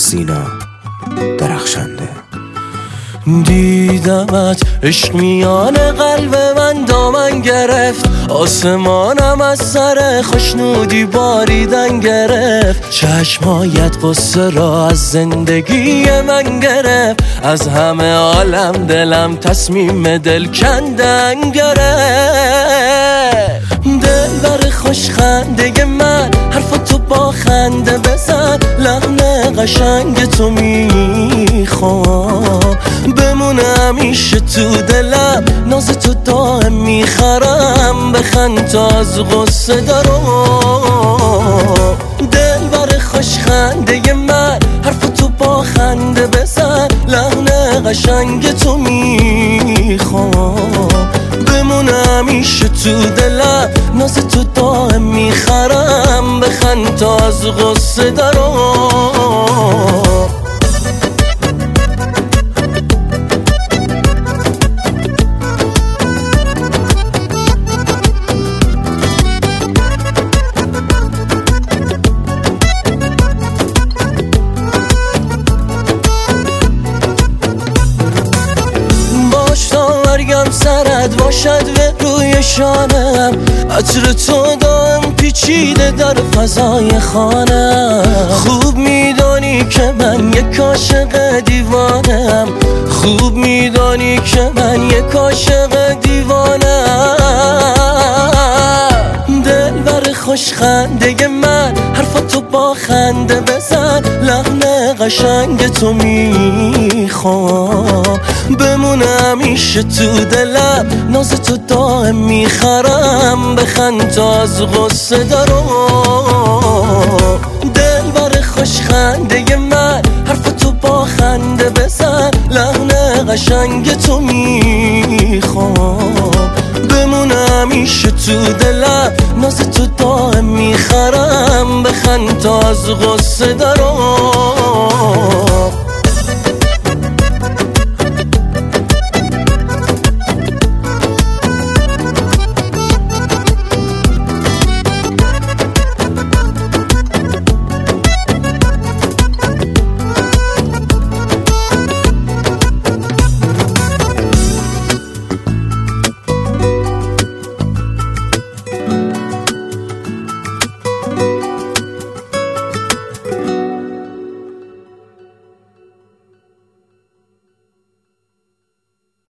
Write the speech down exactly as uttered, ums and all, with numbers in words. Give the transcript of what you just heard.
سینا درخشنده. دیدمت عشق میان قلب من دامن گرفت، آسمانم از سر خوشنودی باریدن گرفت. چشمایت قصه را از زندگی من گرفت، از همه عالم دلم تصمیم دل کندن گرفت. دل بر خوش خنده من حرف تو با خنده بزن، لحن قشنگ تو میخوام بمونه همیشه تو دلم، ناز تو دائم میخرم بخند تا از غصه دارم. دل بر خوش خنده من حرف تو با خنده بزن، لحن قشنگ تو میخوام بمونه همیشه تو دلم، ناز تو دائم میخرم بخند تا از غصه دارم. مرگم سرد باشد به روی شانم، عطر تو دائم پیچیده در فضای خانم. خوب میدانی که من یک عاشق دیوانم، خوب میدانی که من یک عاشق دیوانم. دل بر خوش خنده من حرف تو با خنده بزن، لحن قشنگ تو میخوام بمونه همیشه تو دلم، ناز تو دائم میخرم بخند تا از غصه دارم. دل بر خوش خنده من حرف تو با خنده بزن، لحن قشنگ تو میخوام بمونه همیشه تو دلم، ناز تو دائم میخرم بخند تا از غصه دارم.